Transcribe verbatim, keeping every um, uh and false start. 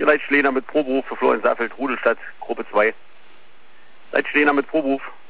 Ihr seid Schlener mit Proberuf für Florian Saffelt, Rudelstadt, Gruppe zwei. Seid Schlener mit Proberuf.